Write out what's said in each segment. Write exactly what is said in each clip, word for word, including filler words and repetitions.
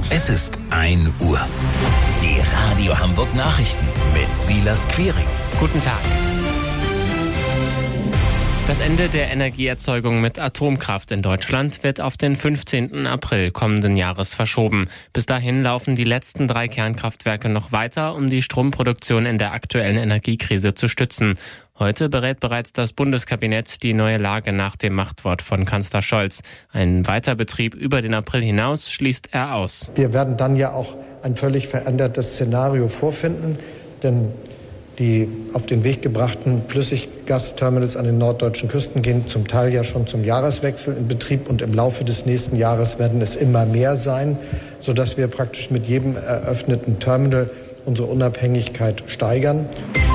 Es ist ein Uhr. Die Radio Hamburg Nachrichten mit Silas Quiring. Guten Tag. Das Ende der Energieerzeugung mit Atomkraft in Deutschland wird auf den fünfzehnten April kommenden Jahres verschoben. Bis dahin laufen die letzten drei Kernkraftwerke noch weiter, um die Stromproduktion in der aktuellen Energiekrise zu stützen. Heute berät bereits das Bundeskabinett die neue Lage nach dem Machtwort von Kanzler Scholz. Ein Weiterbetrieb über den April hinaus schließt er aus. Wir werden dann ja auch ein völlig verändertes Szenario vorfinden, denn die auf den Weg gebrachten Flüssiggasterminals an den norddeutschen Küsten gehen zum Teil ja schon zum Jahreswechsel in Betrieb und im Laufe des nächsten Jahres werden es immer mehr sein, sodass wir praktisch mit jedem eröffneten Terminal unsere Unabhängigkeit steigern.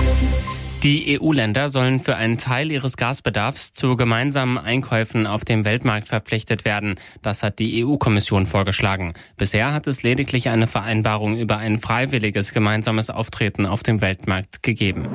Die E U-Länder sollen für einen Teil ihres Gasbedarfs zu gemeinsamen Einkäufen auf dem Weltmarkt verpflichtet werden. Das hat die E U-Kommission vorgeschlagen. Bisher hat es lediglich eine Vereinbarung über ein freiwilliges gemeinsames Auftreten auf dem Weltmarkt gegeben.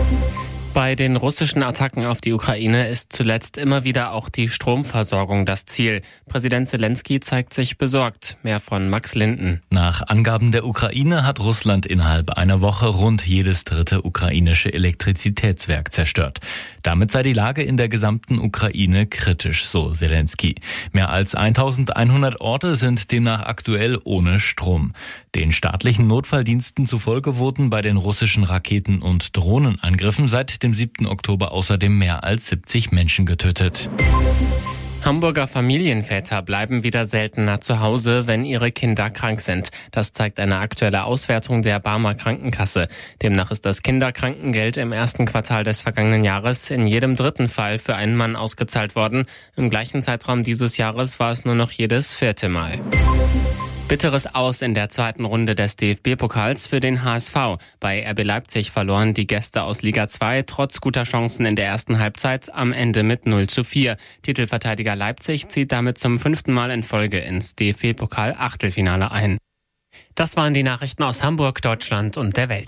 Bei den russischen Attacken auf die Ukraine ist zuletzt immer wieder auch die Stromversorgung das Ziel. Präsident Zelensky zeigt sich besorgt. Mehr von Max Linden. Nach Angaben der Ukraine hat Russland innerhalb einer Woche rund jedes dritte ukrainische Elektrizitätswerk zerstört. Damit sei die Lage in der gesamten Ukraine kritisch, so Zelensky. Mehr als eintausendeinhundert Orte sind demnach aktuell ohne Strom. Den staatlichen Notfalldiensten zufolge wurden bei den russischen Raketen- und Drohnenangriffen seit dem siebten Oktober außerdem mehr als siebzig Menschen getötet. Hamburger Familienväter bleiben wieder seltener zu Hause, wenn ihre Kinder krank sind. Das zeigt eine aktuelle Auswertung der Barmer Krankenkasse. Demnach ist das Kinderkrankengeld im ersten Quartal des vergangenen Jahres in jedem dritten Fall für einen Mann ausgezahlt worden. Im gleichen Zeitraum dieses Jahres war es nur noch jedes vierte Mal. Bitteres Aus in der zweiten Runde des D F B-Pokals für den H S V. Bei R B Leipzig verloren die Gäste aus Liga zwei trotz guter Chancen in der ersten Halbzeit am Ende mit null zu vier. Titelverteidiger Leipzig zieht damit zum fünften Mal in Folge ins D F B-Pokal-Achtelfinale ein. Das waren die Nachrichten aus Hamburg, Deutschland und der Welt.